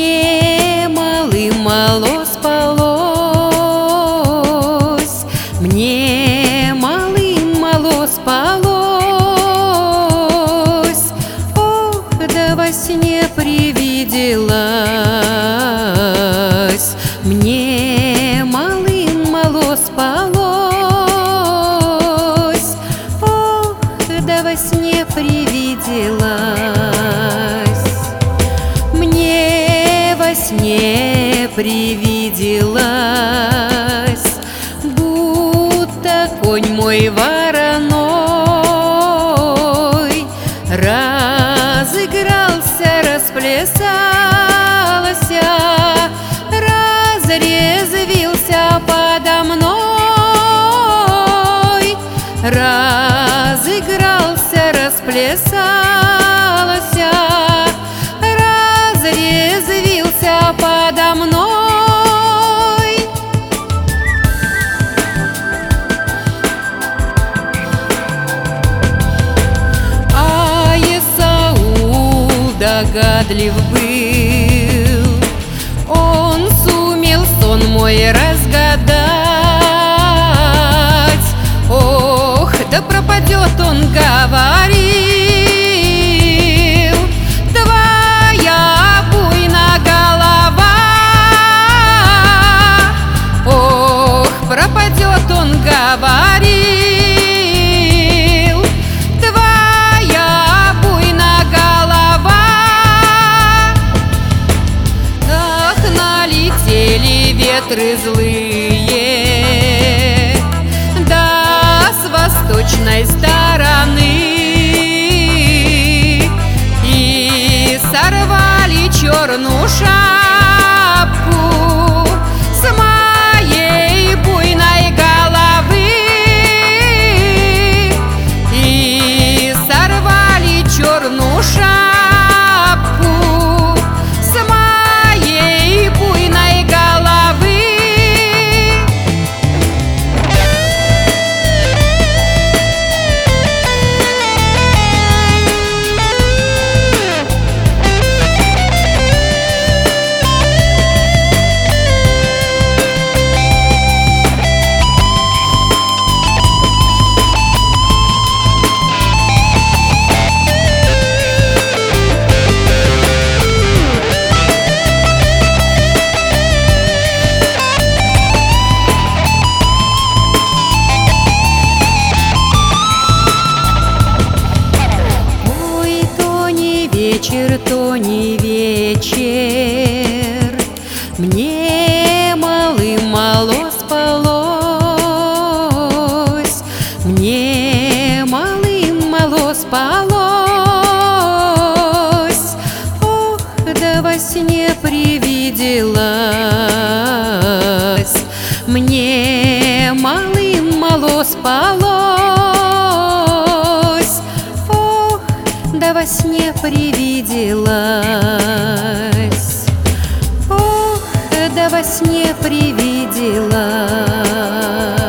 Мне мало спалось, мне мало спалось. Ох, да во сне привиделась, мне мало спалось. Ох, да во сне привиделась, мне во сне привиделась, будто конь мой вороной разыгрался, расплясался, разрезвился подо мной, разыгрался, расплясался, разрезвился подо мной. А Есаул догадлив был, он сумел сон мой разгадать. Ох, да пропадет он, говорил, твоя буйна голова. Ох, пропадет он, говорил, твоя буйна голова. Ах, налетели ветры злые, да с восточной стороны, и сорвали черную шапку с моей буйной головы, и сорвали черную шапку с моей буйной головы. Вечер, то не вечер, мне мало спалось, мне мало спалось. Ох, да во сне привиделась, мне мало спалось. Ох, да во сне привиделась, ох, да во сне привиделась.